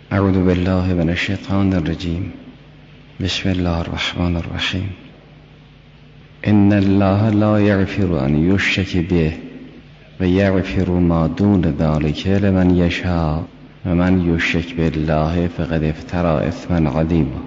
اعوذ بالله من الشیطان الرجیم. بسم الله الرحمن الرحیم. ان الله لا یغفر ان یشرک به و یغفر ما دون ذلک لمن یشاء و من یشرک بالله فقد افتری اثما عظیما.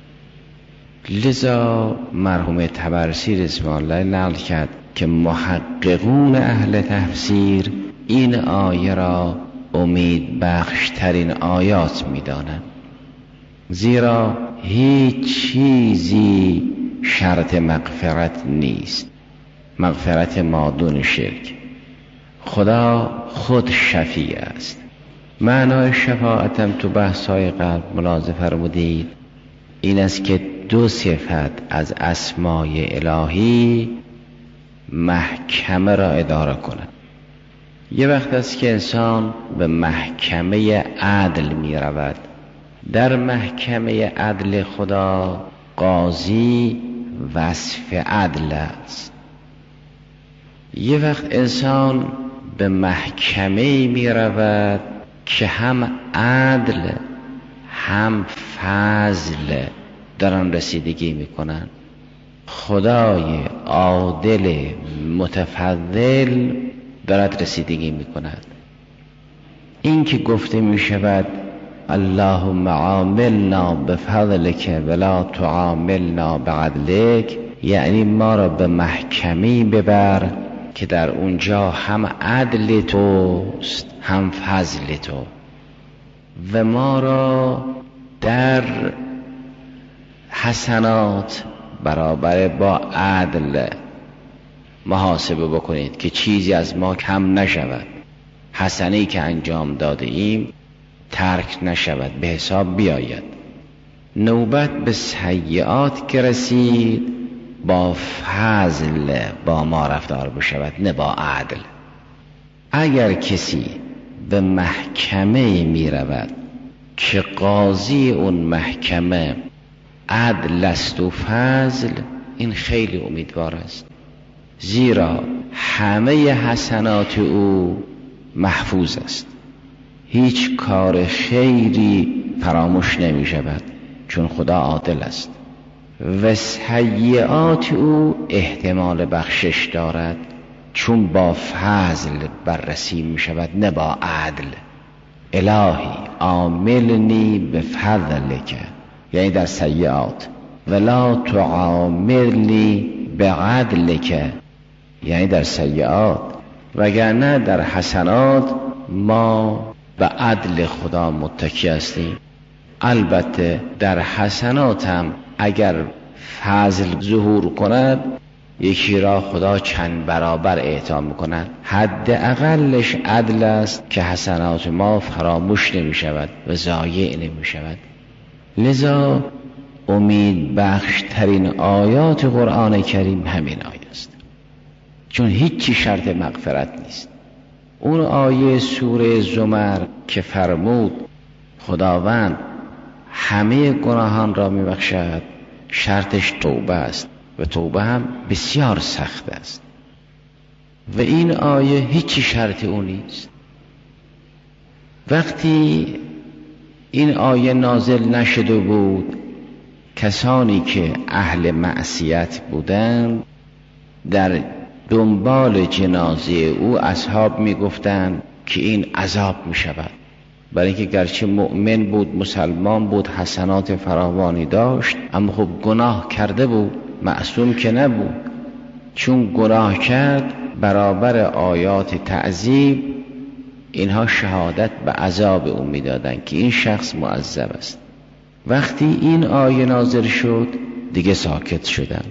لذا مرحوم طبرسی رضوان الله نقل کرد که محققون اهل تفسیر این آیه را امید بخشترین آیات می‌دانند، زیرا هیچ چیزی شرط مغفرت نیست، مغفرت ما دون شرک. خدا خود شفیع است. معنای شفاعتم تو بحث‌های قبل ملاحظه فرمودید این است که دو صفت از اسمای الهی محکمه را اداره کند. یه وقت است که انسان به محکمه عدل می رود. در محکمه عدل خدا قاضی وصف عدل است. یه وقت انسان به محکمه می رود که هم عدل هم فضل دارن رسیدگی می کنن. خدای عادل متفضل دارد رسیدگی می کند. این که گفته می شود اللهم عاملنا بفضلک ولا تعاملنا بعدلک، یعنی ما را به محکمی ببر که در اونجا هم عدل توست هم فضل تو، و ما را در حسنات برابر با عدل محاسبه بکنید که چیزی از ما کم نشود، حسنه‌ای که انجام داده ایم ترک نشود، به حساب بیاید. نوبت به سیئات که رسید با فضل با ما رفتار بشود، نه با عدل. اگر کسی به محکمه می رود که قاضی اون محکمه عدل است و فضل، این خیلی امیدوار است، زیرا همه حسنات او محفوظ است. هیچ کار خیری فراموش نمی شود چون خدا عادل است، و سیئات او احتمال بخشش دارد چون با فضل بررسی می شود نه با عدل. الهی عاملنی به فضلک، یعنی در سیئات، ولا تعاملنی به عدلک، یعنی در سیئات، وگرنه در حسنات ما به عدل خدا متکی هستیم. البته در حسنات هم اگر فضل ظهور کند یکی را خدا چند برابر اعطا میکند. حد اقلش عدل است که حسنات ما فراموش نمی شود و ضایع نمی شود. لذا امید بخش ترین آیات قرآن کریم همین آیه است، چون هیچی شرط مغفرت نیست. اون آیه سوره زمر که فرمود خداوند همه گناهان را میبخشد، شرطش توبه است و توبه هم بسیار سخت است، و این آیه هیچی شرط اون نیست. وقتی این آیه نازل نشده بود، کسانی که اهل معصیت بودند در دنبال جنازه او اصحاب میگفتند که این عذاب میشود، برای اینکه گرچه مؤمن بود، مسلمان بود، حسنات فراوانی داشت، اما خب گناه کرده بود، معصوم که نبود. چون گناه کرد برابر آیات تعذیب اینها شهادت به عذاب او میدادن که این شخص معذب است. وقتی این آیه نازل شد دیگه ساکت شدن،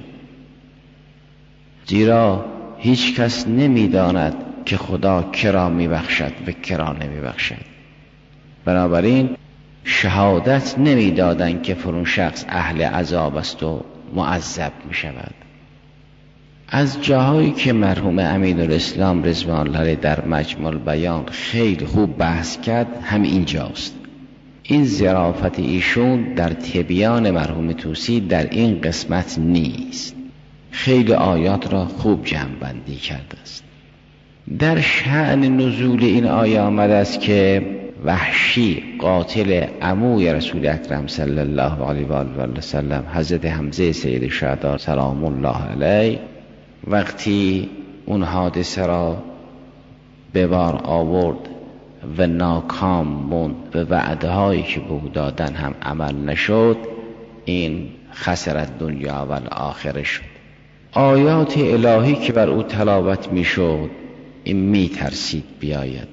زیرا هیچ کس نمیداند که خدا کرا میبخشد و کرا نمیبخشد. بنابراین شهادت نمیدادن که فرون شخص اهل عذاب است و معذب میشود. از جاهایی که مرحوم امینالاسلام رضوان الله در مجموع البیان خیلی خوب بحث کرد هم اینجاست. این ظرافت ایشون در تبیان مرحوم طوسی در این قسمت نیست. خیلی آیات را خوب جمع بندی کرده است. در شأن نزول این آیه آمده است که وحشی قاتل عموی رسول اکرم صلی الله علیه و آله و سلم حضرت حمزه سید الشهدا سلام الله علیه وقتی اون حادثه را به بار آورد و ناکام موند و وعده هایی که به او دادن هم عمل نشد، این خسرت دنیا و آخره شد. آیات الهی که بر او تلاوت می شد این می ترسید بیاید.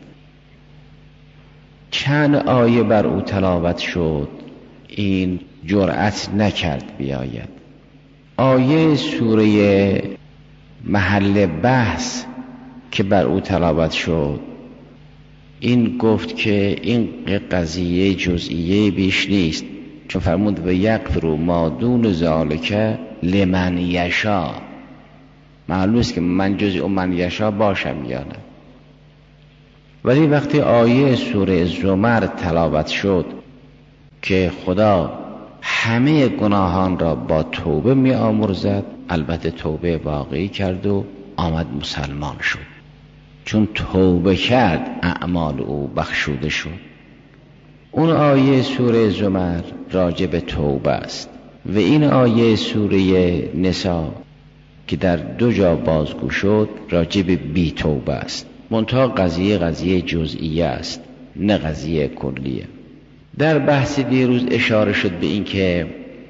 چند آیه بر او تلاوت شد این جرأت نکرد بیاید. آیه سوره محل بحث که بر او تلاوت شد این گفت که این قضیه جزئیه بیش نیست، چون فرمود و یغفر ما دون ذالک لمن یشاء. معلوم است که من جزء من یشاء باشم یا نه. ولی وقتی آیه سوره زمر تلاوت شد که خدا همه گناهان را با توبه می آمرزد، البته توبه واقعی کرد و آمد مسلمان شد. چون توبه کرد اعمال او بخشوده شد. اون آیه سوره زمر راجع به توبه است و این آیه سوره نساء که در دو جا بازگو شد راجع به بی توبه است. منتها قضیه جزئیه است نه قضیه کلیه. در بحث دیروز اشاره شد به این که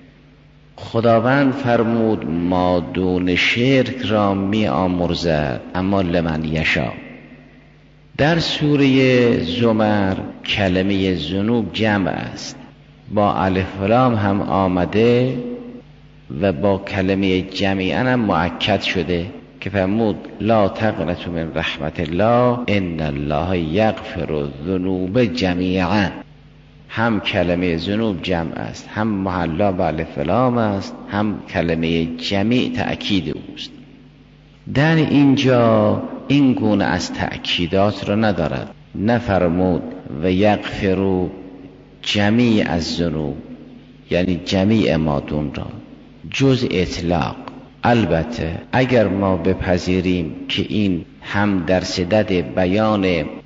خداوند فرمود ما دون شرک را می آمرزد اما لمن یشاء. در سوره زمر کلمه ذنوب جمع است، با الف و لام هم آمده و با کلمه جمیعا هم مؤکد شده که فرمود لا تقنطوا من رحمت الله ان الله یغفر الذنوب جمیعا. هم کلمه ذنوب جمع است، هم محلا با الف و لام است، هم کلمه جمیع تأکید اوست. در اینجا این گونه از تأکیدات را ندارد. نفرمود و یغفر جمیع از ذنوب یعنی جمیع ما دون را، جز اطلاق. البته اگر ما بپذیریم که این هم در صدد بیان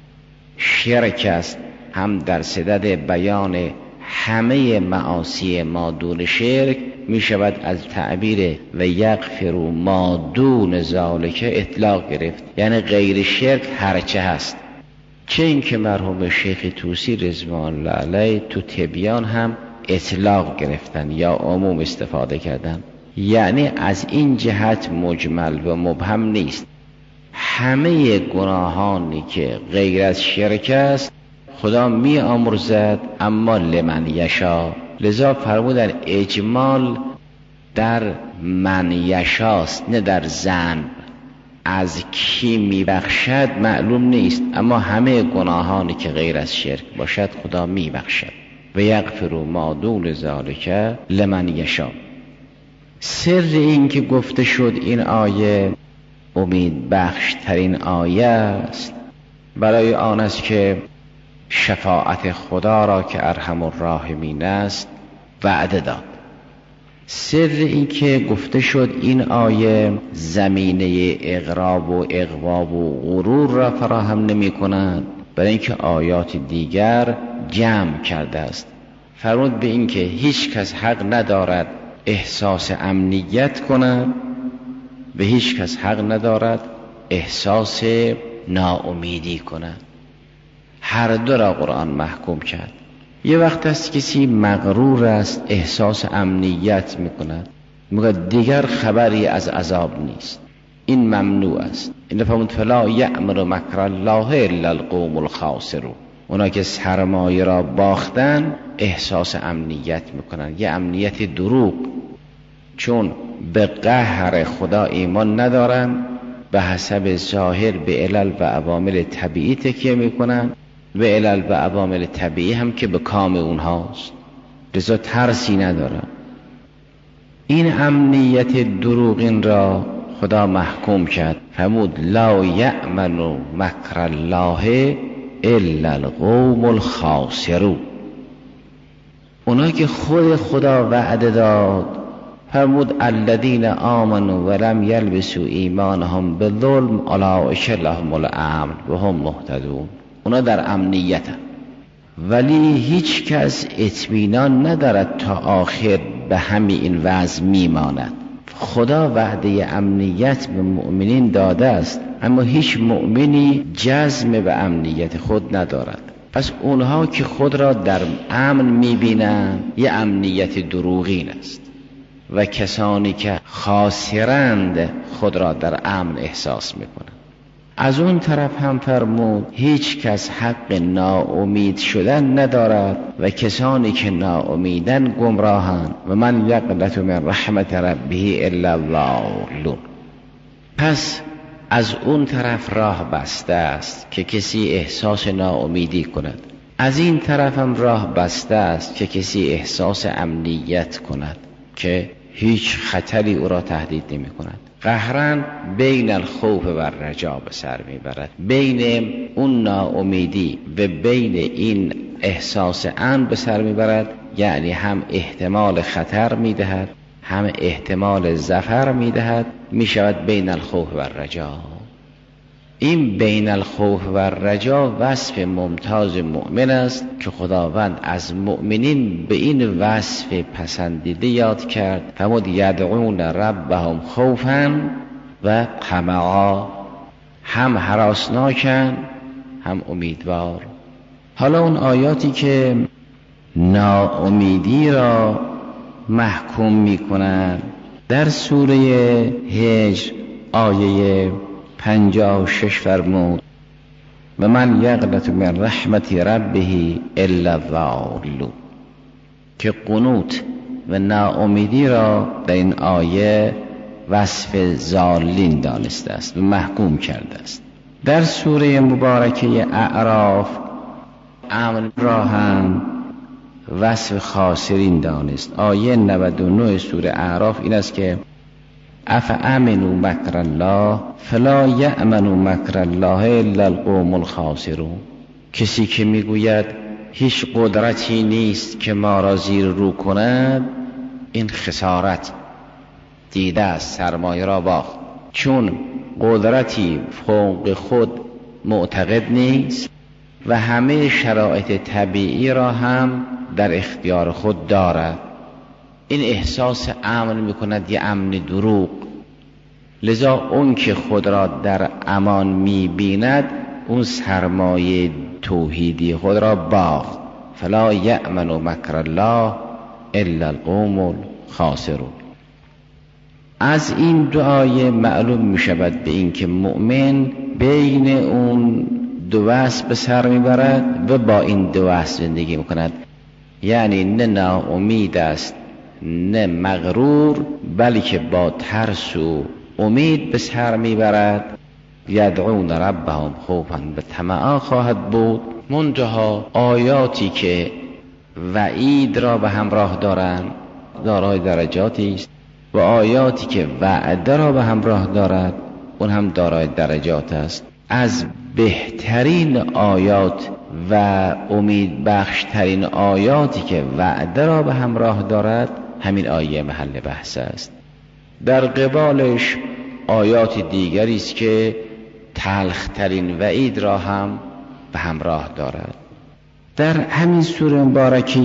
شرک است، هم در صدد بیان همه معاصی ما دون شرک، می شود از تعبیر و یغفر ما دون ذالک اطلاق گرفت، یعنی غیر شرک هرچه هست. چه این که مرحوم شیخ طوسی رضوان الله علیه تو تبیان هم اطلاق گرفتن یا عموم استفاده کردن، یعنی از این جهت مجمل و مبهم نیست. همه گناهانی که غیر از شرک است خدا می آمرزد اما لمن یشاء. لذا فرمودن اجمال در من یشاست نه در ذنب. از کی می بخشد معلوم نیست، اما همه گناهانی که غیر از شرک باشد خدا می بخشد. و یغفر ما دون ذالک لمن یشاء. سر این که گفته شد این آیه امید بخش ترین آیه است برای آن است که شفاعت خدا را که ارحم الراحمین است وعده داد. سر این که گفته شد این آیه زمینه اغراب و اغواب و غرور را فراهم نمی کند، برای اینکه آیات دیگر جمع کرده است. فرمود به این که هیچ کس حق ندارد احساس امنیت کند و هیچ کس حق ندارد احساس ناامیدی کند. هر دو را قرآن محکوم کرد. یه وقت است کسی مغرور است احساس امنیت میکند، میگه دیگر خبری از عذاب نیست، این ممنوع است. این فرمود فلا یأمن مکر الله الا القوم الخاسرون. اونا که سرمایه را باختن احساس امنیت میکنن، یه امنیت دروغ، چون به قهر خدا ایمان ندارن، به حسب ظاهر به علل و عوامل طبیعی تکیه میکنن و علل و عوامل طبیعی هم که به کام اونهاست، لذا ترسی ندارن. این امنیت دروغین را خدا محکوم کرد. فرمود لا یأمن مکر الله الا القوم الخاسرون. اونا که خود خدا وعده داد، فرمود الذین آمنوا ولم یلبسوا ایمانهم بظلم اولئک لهم الامن و هم مهتدون. اونا در امنیتن. ولی هیچ کس اطمینان ندارد تا آخر به همین وضع میماند. خدا وعده امنیت به مؤمنین داده است، اما هیچ مؤمنی جزم به امنیت خود ندارد. پس اونها که خود را در امن میبینند یه امنیت دروغین است و کسانی که خاسرند خود را در امن احساس میکنند. از اون طرف هم فرمود هیچ کس حق ناامید شدن ندارد و کسانی که ناامیدن گمراهند و من یقنط من رحمت ربه الا الضالون. پس از اون طرف راه بسته است که کسی احساس ناامیدی کند، از این طرف هم راه بسته است که کسی احساس امنیت کند که هیچ خطری او را تهدید نمی کند. قهرن بین الخوف و الرجا به سر میبرد، بین اون ناامیدی و بین این احساس امن به سر میبرد، یعنی هم احتمال خطر میدهد هم احتمال ظفر میدهد، میشود بین الخوف و الرجا. این بین الخوف و الرجا وصف ممتاز مؤمن است که خداوند از مؤمنین به این وصف پسندیده یاد کرد. فرمود یدعون ربهم خوفا و طمعا، هم هراسناکن هم امیدوار. حالا اون آیاتی که ناامیدی را محکوم میکنند در سوره هجر آیه 56 فرمود و من یقنط من رحمت ربه الا الضالون، که قنوط و ناامیدی را در این آیه وصف ضالین دانسته است و محکوم کرده است. در سوره مبارکه اعراف امن را هم وصف خاسرین دانست. آیه 99 سوره اعراف این است که افامنوا مکر الله فلا یأمن مکر الله الا القوم الخاسرون. کسی که میگوید هیچ قدرتی نیست که ما را زیر رو کند، این خسارت دیده است، سرمایه را باخت، چون قدرتی فوق خود معتقد نیست و همه شرایط طبیعی را هم در اختیار خود دارد. این احساس امن میکند، یه امن دروغ. لذا اون که خود را در امان میبیند اون سرمایه توحیدی خود را باخت. فلا یأمن مکر الله الا القوم الخاسرون. از این دو آیه معلوم میشود به این که مؤمن بین اون دو وصف به سر میبرد و با این دو وصف زندگی میکند، یعنی نه ناامید است نه مغرور، بلکه با ترس و امید به سر میبرد. یدعون ربهم خوفا و طمعا خواهد بود. منتها آیاتی که وعید را به همراه دارند دارای درجاتی است و آیاتی که وعده را به همراه دارد اون هم دارای درجات است. از بهترین آیات و امید بخشترین آیاتی که وعده را به همراه دارد همین آیه محل بحث است. در قبالش آیات دیگری است که تلخترین وعید را هم به همراه دارد. در همین سوره مبارکه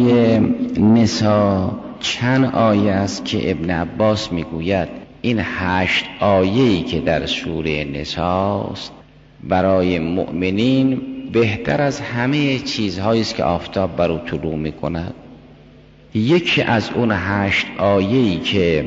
نساء چند آیه است که ابن عباس میگوید این 8 آیه‌ای که در سوره نساء است برای مؤمنین بهتر از همه چیزهایی است که آفتاب بر او طلوع میکند. یکی از اون 8 آیه‌ای که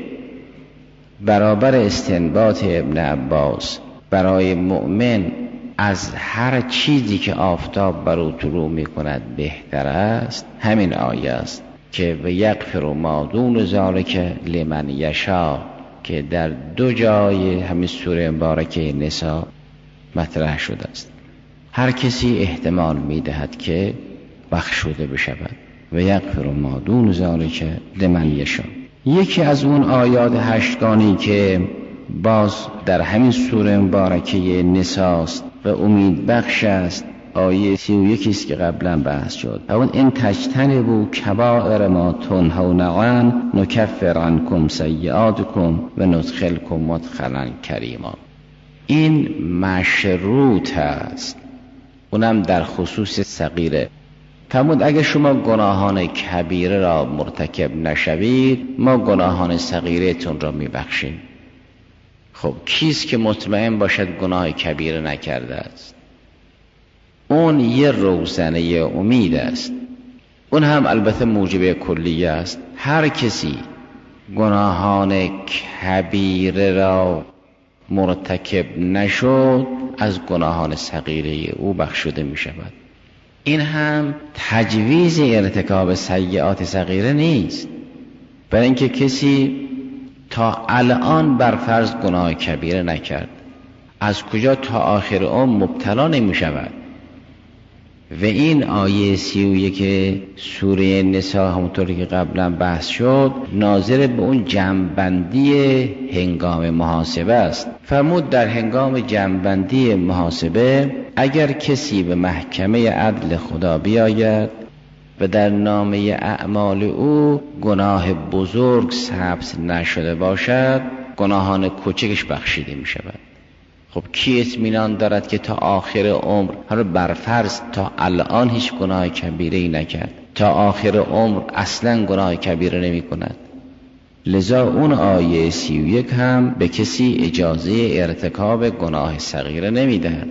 برابر استنباط ابن عباس برای مؤمن از هر چیزی که آفتاب بر او طلوع میکند بهتر است، همین آیه است که و یغفر ما دون ذلک لمن یشاء، که در 2 جای همین سوره مبارکه نساء مطرح شده است. هر کسی احتمال میدهد که بخشوده بشود. و یغفر ما دون ذلک لمن یشاء. یکی از اون آیات 8گانی که باز در همین سوره مبارکه نساء است و امید بخش است، آیه 31 است که قبلا بحث شد. اون این تجتنبوا کبائر ما تنهون عنه نکفر عنکم سیئاتکم و ندخلکم مدخلا کریما. این مشروط است، اونم در خصوص صغیره. فرمود اگر شما گناهان کبیره را مرتکب نشوید ما گناهان صغیره‌تون را میبخشیم. خب کیست که مطمئن باشد گناه کبیره نکرده است؟ اون یه روزنه امید است. اون هم البته موجب کلیه است. هر کسی گناهان کبیره را مرتکب نشد از گناهان صغیره او بخشوده می شود. این هم تجویز ارتکاب سیئات صغیره نیست، برای اینکه کسی تا الان بر فرض گناه کبیره نکرد، از کجا تا آخر عمر مبتلا نمی شود؟ و این آیه 31 سوره نساء همونطوری که قبلا بحث شد ناظر به اون جمع‌بندی هنگام محاسبه است. فرمود در هنگام جمع‌بندی محاسبه اگر کسی به محکمه عدل خدا بیاید و در نامه اعمال او گناه بزرگ ثبت نشده باشد گناهان کوچکش بخشیده می شود. خب کی اطمینان دارد که تا آخر عمر، حالا برفرض تا الان هیچ گناه کبیره‌ای نکرد، تا آخر عمر اصلا گناه کبیره نمی کند؟ لذا اون آیه 31 هم به کسی اجازه ارتکاب گناه صغیره نمی دهد.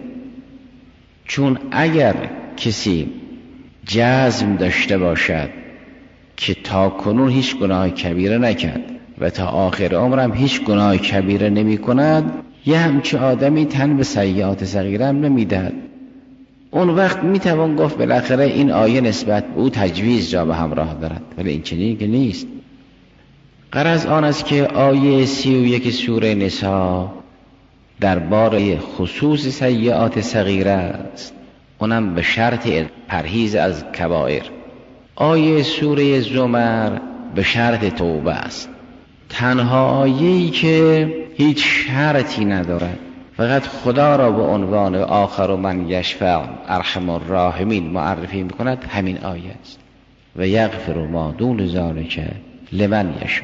چون اگر کسی جزم داشته باشد که تا کنون هیچ گناه کبیره نکرد و تا آخر عمرم هیچ گناه کبیره نمی کند، یه همچه آدمی تن به سیئات صغیره هم نمیدهد. اون وقت میتوان گفت بالاخره این آیه نسبت به او تجویز را به همراه دارد، ولی این چنین که نیست. غرض آن است که آیه 31 سوره نساء درباره خصوص سیئات صغیره است، اونم به شرط پرهیز از کبائر. آیه سوره زمر به شرط توبه است. تنها آیه‌ای که هیچ شرطی ندارد، فقط خدا را به عنوان آخر من یشفع ارحم الراحمین معرفی میکند، همین آیه است. و یغفر ما دون ذلک لمن یشاء.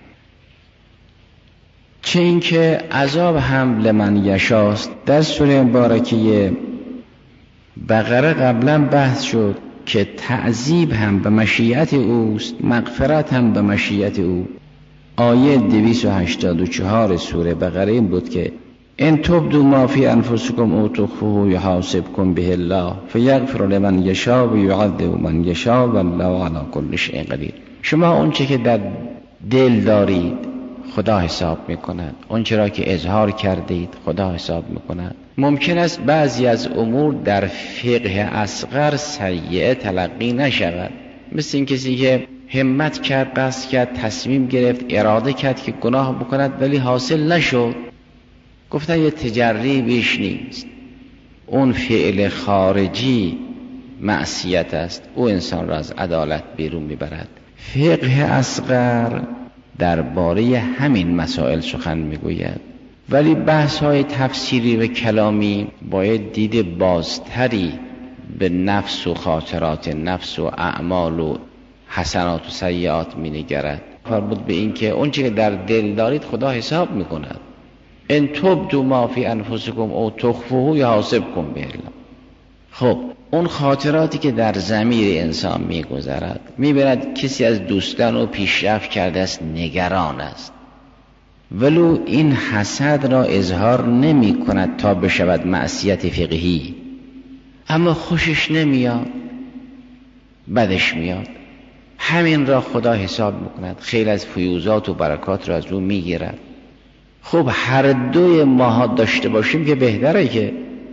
چه این که عذاب هم لمن یشاست. در سوره مبارکه بقره قبلا بحث شد که تعذیب هم به مشیت اوست، مغفرت هم به مشیت او. آیه 284 سوره بقره این بود که ان تبدوا ما فی انفسکم او تخفوه یحاسبکم به الله فیغفر لمن یشاء و یعذب من یشاء والله علی کل شیء قدیر. شما اونچه که در دل دارید خدا حساب میکند، اونچه را که اظهار کردید خدا حساب میکند. ممکن است بعضی از امور در فقه اصغر سیئه تلقی نشود، مثل این کسی که همت کرد، قصد کرد، تصمیم گرفت، اراده کرد که گناه بکند ولی حاصل نشد، گفتن یه تجری بیش نیست. اون فعل خارجی معصیت است، او انسان را از عدالت بیرون میبرد. فقه اصغر درباره همین مسائل سخن میگوید، ولی بحث های تفسیری و کلامی باید دید بازتری به نفس و خاطرات نفس و اعمال و حسنات و سیئات می نگرد. فرمود به این که اون چی که در دل دارید خدا حساب می کند. ان تبدوا ما فی انفسکم او تخفوه یحاسبکم به الله. خب اون خاطراتی که در ضمیر انسان می گذرد، می بیند کسی از دوستان و پیشرفت کرده است، نگران است، ولو این حسد را اظهار نمی کند تا بشود معصیت فقهی، اما خوشش نمیاد، بدش میاد، همین را خدا حساب میکند، خیلی از فیوزات و برکات را از او میگیرد. خب هر دوی ماها داشته باشیم که بهتره، که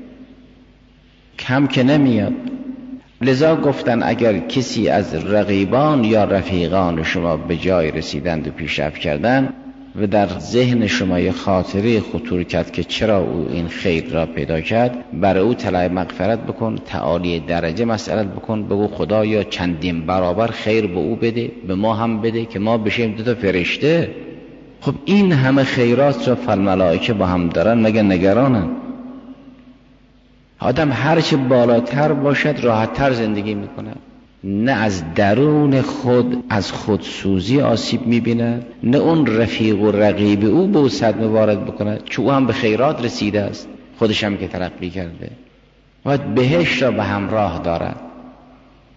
کم که نمیاد. لذا گفتن اگر کسی از رقیبان یا رفیقان شما به جای رسیدند و پیشرفت کردن و در ذهن شما یه خاطره خطور کرد که چرا او این خیر را پیدا کرد، برای او طلب مغفرت بکن، تعالی درجه مسئلت بکن، بگو خدایا چندین برابر خیر به او بده، به ما هم بده که ما بشیم دو تا فرشته. خب این همه خیرات را فالملائکه با هم دارن، مگه نگرانن؟ آدم هرچه بالاتر باشد راحت‌تر زندگی میکنه، نه از درون خود از خودسوزی آسیب میبیند، نه اون رفیق و رقیب او به او صدمه وارد بکنه، چون او هم به خیرات رسیده است، خودش هم که ترقی کرده. باید بهشت را به همراه دارد.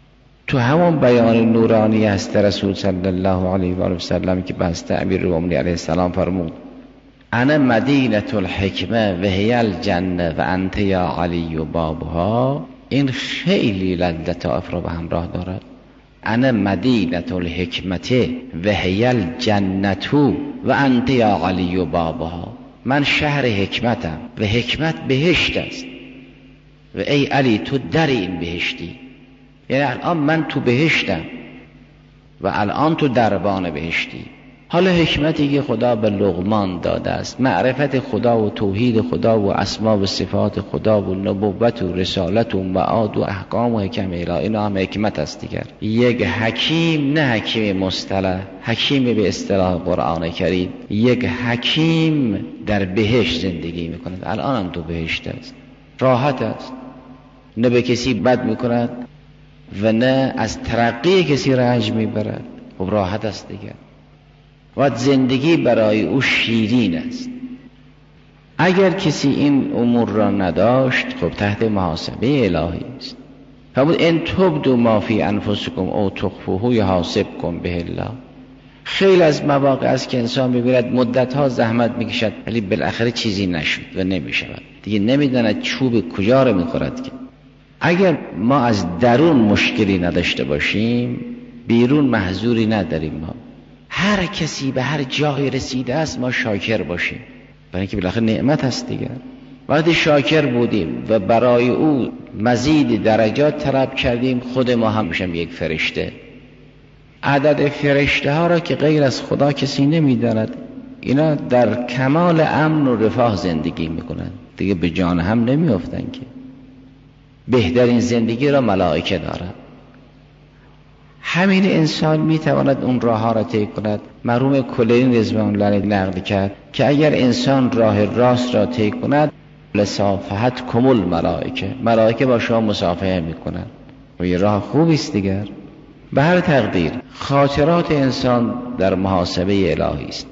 تو همون بیان نورانی هست رسول صلی الله علیه و آله و سلم که بسته امیرالمومنین علیه السلام فرمود انا مدینه الحکمه و هی الجنه و انت یا علی و بابها. این خیلی لطائف را به همراه دارد. انا مدینه الحکمه و هی الجنه و انت یا علی و بابها. من شهر حکمتم و حکمت بهشت است و ای علی تو در این بهشتی. یعنی الان من تو بهشتم و الان تو دربان بهشتی. حالا حکمتی که خدا به لقمان داده است، معرفت خدا و توحید خدا و اسما و صفات خدا و نبوت و رسالت و معاد و احکام و حکم الهی، اینا هم حکمت است دیگر. یک حکیم، نه حکیم مصطلح، حکیم به اصطلاح قرآن کریم، یک حکیم در بهشت زندگی میکند. الان هم تو بهشت است، راحت است، نه به کسی بد میکند و نه از ترقی کسی رنج میبرد. خب راحت است دیگر. و زندگی برای او شیرین است. اگر کسی این امور را نداشت خب تحت محاسبه الهی است. فرمود ان تبدوا ما فی انفسکم او تخفوه یحاسبکم به الله. خیلی از مواقع است که انسان می‌بیند مدت‌ها زحمت می‌کشد ولی بالاخره چیزی نشد و نمی‌شود. دیگه نمی‌داند چوب کجا را می‌خورد. که اگر ما از درون مشکلی نداشته باشیم بیرون محذوری نداریم. ما هر کسی به هر جای رسیده است ما شاکر باشیم، برای اینکه بالاخره نعمت هست دیگر. وقتی شاکر بودیم و برای او مزید درجات طلب کردیم خود ما هم میشیم یک فرشته. عدد فرشته ها را که غیر از خدا کسی نمیداند. اینا در کمال امن و رفاه زندگی میکنند دیگه، به جان هم نمیافتن. که بهترین زندگی را ملائکه دارند. همین انسان میتواند اون راه ها را طی کند. مرحوم کلینی رضوان الله علیه نقل کرد که اگر انسان راه راست را طی کند لصافحت کمل ملائکه با شما مصافحه میکنند و یه راه خوبی است دیگر. به هر تقدیر خاطرات انسان در محاسبه الهی است،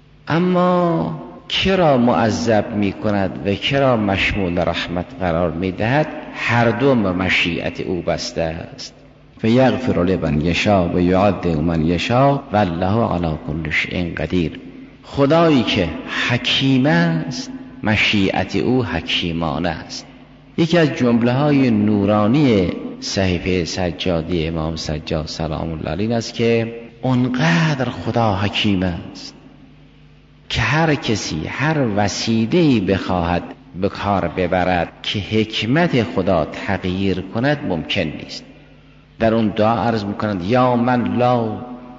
اما کرا معذب میکند و کرا مشمول رحمت قرار میدهد هر دو مشیت او بسته است. فیغفر لمن یشاء و یعذب من یشاء والله علی کل شیء قدیر. خدایی که حکیم است مشیت او حکیمانه است. یکی از جمله های نورانی صحیفه سجادی امام سجاد سلام الله علیه است که اونقدر خدا حکیم است که هر کسی هر وسیله‌ای بخواهد به کار ببرد که حکمت خدا تغییر کند ممکن نیست. در اون دعا عرض میکنند یا من لا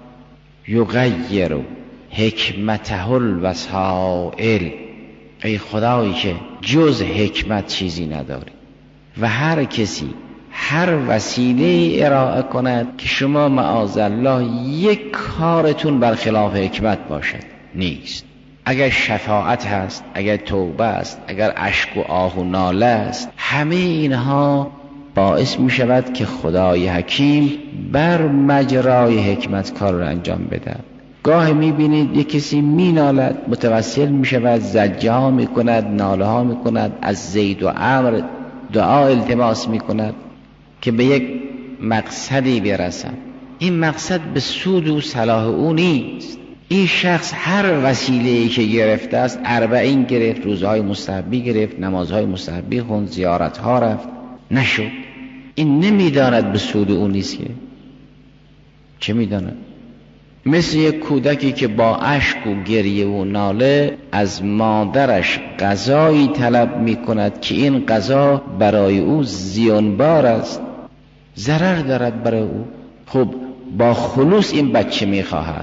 یغیر حکمته الوسائل. ای خدایی که جز حکمت چیزی نداری و هر کسی هر وسیله ارائه کند که شما معاذالله یک کارتون برخلاف حکمت باشد نیست. اگر شفاعت هست، اگر توبه است، اگر اشک و آه و ناله است، همه اینها باعث می شود که خدای حکیم بر مجرای حکمت کار را انجام بده. گاه می بینید یک کسی می نالد، متوسل می شود، زجه ها می کند، ناله ها می کند، از زید و عمرو دعا التماس می کند که به یک مقصدی برسد. این مقصد به سود و صلاح او نیست. این شخص هر وسیله‌ای که گرفته است، اربعین گرفت، روزهای مستحبی گرفت، نمازهای مستحبی خوند، زیارتها رفت، نشد. این نمیداند به سود او نیست. که چه میداند؟ مثل یک کودکی که با اشک و گریه و ناله از مادرش غذایی طلب میکند که این غذا برای او زیانبار است، ضرر دارد برای او. خب با خلوص این بچه میخواهد،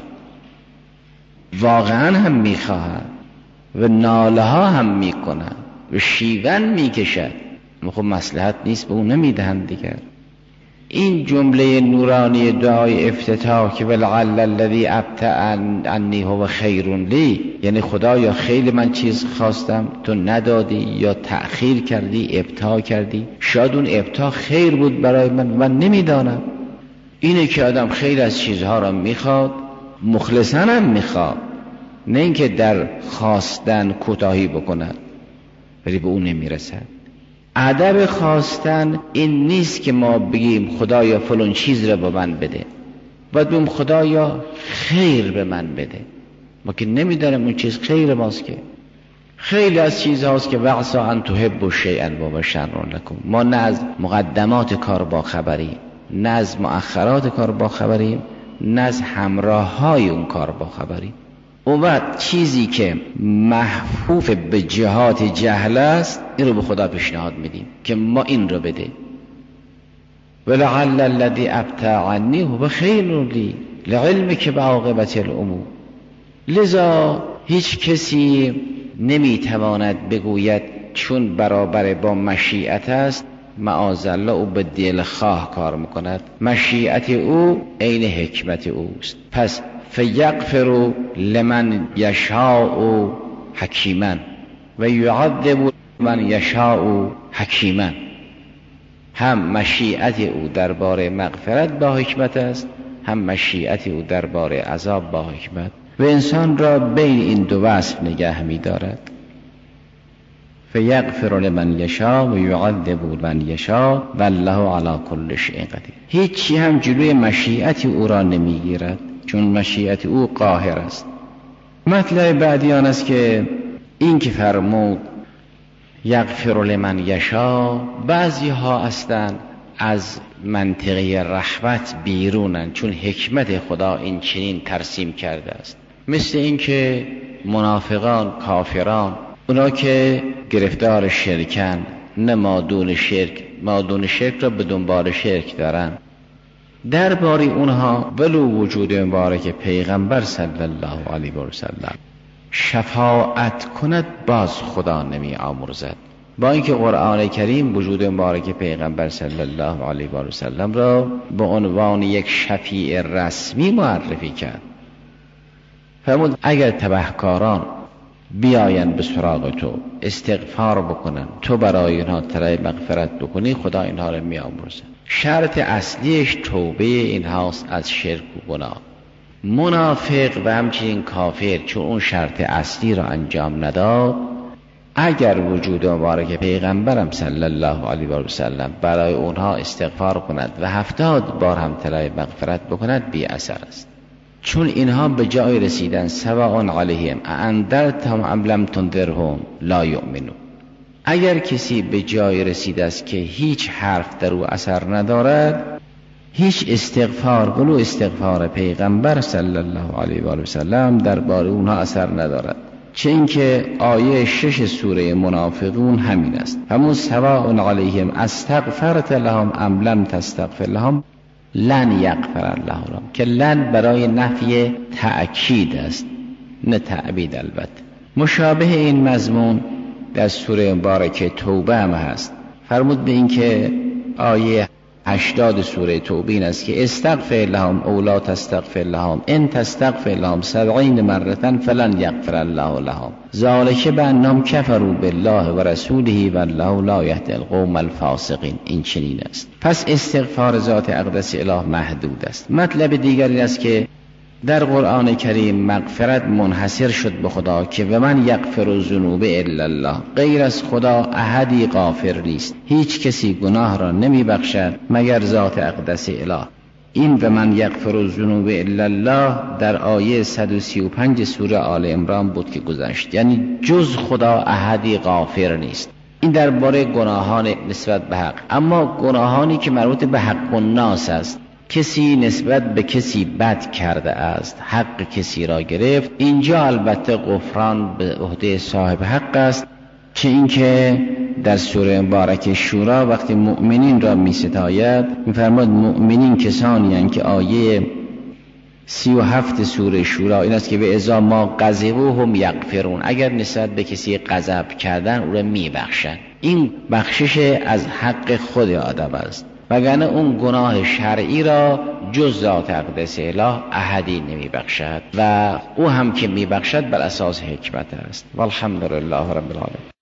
واقعا هم میخواهد و ناله ها هم میکند و شیون میکشد، خب مصلحت نیست به اون نمیدهند دیگر. این جمله نورانی دعای افتتاح که ولعل الذی ابطأ عنی هو خیر لی، یعنی خدایا خیلی من چیز خواستم تو ندادی یا تأخیر کردی، ابطاء کردی، شاید اون ابطاء خیر بود برای من نمیدانم. اینه که آدم خیلی از چیزها را میخواد، مخلصاً هم میخواد، نه اینکه در خواستن کوتاهی بکند ولی به اون نمیرسد. ادب خواستن این نیست که ما بگیم خدایا فلان چیز را به من بده، باید بگیم خدایا خیر به من بده. ما که نمیدانیم اون چیز خیر ماست، که خیلی از چیزهاست که وعسا ان تحبوا شیئا و شر لکم. ما نه از مقدمات کار با خبریم، نه از مؤخرات کار با خبریم، نه از همراه‌های اون کار با خبریم. اون وقت چیزی که محفوف به جهات جهل است این رو به خدا پیشنهاد میدیم که ما این رو بده. ولعل الذی ابتعنی هو خیر لی لعلمک بعاقبة الامور. لذا هیچ کسی نمیتواند بگوید چون برابر با مشیت است معاذالله او به دل خواه کار میکند. مشیت او عین حکمت اوست. پس فیغفر لمن یشاء حکیما و یعذب من یشاء حکیما. هم مشیت او درباره مغفرت با حکمت است، هم مشیت او درباره عذاب با حکمت، و انسان را بین این دو وصف نگه می دارد. فیغفر لمن یشاء و یعذب من یشاء والله علی کل شیء قدیر. هیچی هم جلوی مشیت او را نمی گیرد، چون مشیت او قاهر است. مطلب بعدی آن است که این که فرمود یغفر لمن یشاء، بعضی ها هستند از منطقه رحمت بیرونن، چون حکمت خدا این چنین ترسیم کرده است. مثل این که منافقان، کافران، اونا که گرفتار شرکن، نه مادون شرک را به دنبال شرک دارن، درباره اونها ولو وجود مبارک پیغمبر صلی الله علیه و سلم شفاعت کند باز خدا نمی آمرزد. با اینکه قرآن کریم وجود مبارک پیغمبر صلی الله علیه و سلم را به عنوان یک شفیع رسمی معرفی کرد. فرمود اگر تبهکاران بیاین به سراغ تو استغفار بکنن، تو برای اینها طلب مغفرت بکنی، خدا اینها را می آمرزد. شرط اصلیش توبه اینهاست از شرک و گناه. منافق و همچنین کافر چون اون شرط اصلی را انجام نداد، اگر وجود مبارک پیغمبرم صلی الله علیه و سلم برای اونها استغفار کند و 70 بار هم طلب مغفرت بکند بی اثر است. چون اینها به جای رسیدن سواء علیهم اانذرتهم ام لم تنذرهم لا یؤمنون. اگر کسی به جای رسیده است که هیچ حرف در او اثر ندارد، هیچ استغفار ولو استغفار پیغمبر صلی الله علیه و سلم درباره اونها اثر ندارد. چه اینکه آیه 6 سوره منافقون همین است، همون سواء علیهم استغفرت لهم ام لم تستغفر لهم لن یغفر الله لهم، که لن برای نفی تأکید است نه تعبید. البته مشابه این مضمون در سوره مبارکه توبه هم هست. فرمود به این که آیه 80 سوره توبه این است که استغفر لهم او لا تستغفر لهم ان تستغفر لهم 70 مرة فلن یغفر الله لهم ذلک بانهم کفروا بالله و رسوله والله لا یهدی القوم الفاسقین. این چنین است. پس استغفار ذات اقدس اله محدود است. مطلب دیگر این است که در قرآن کریم مغفرت منحصر شد به خدا که و من یغفر الذنوب الا الله، غیر از خدا احدی غافر نیست، هیچ کسی گناه را نمی بخشد مگر ذات اقدس اله. این و من یغفر الذنوب الا الله در آیه 135 سوره آل عمران بود که گذشت، یعنی جز خدا احدی غافر نیست. این درباره گناهان نسبت به حق. اما گناهانی که مربوط به حق الناس است، کسی نسبت به کسی بد کرده است، حق کسی را گرفت، اینجا البته غفران به عهده صاحب حق است. چه اینکه در سوره مبارکه شورا وقتی مؤمنین را می ستاید می‌فرماید مؤمنین کسانی هستند که آیه 37 سوره شورا این است که به ازا ما غضبوهم یغفرون، اگر نسبت به کسی غضب کردن او را میبخشند. این بخشش از حق خود آدم است، وگرنه اون گناه شرعی را جز ذات اقدس اله احدی نمی بخشد و او هم که می بخشد بر اساس حکمت است. والحمدلله رب العالمین.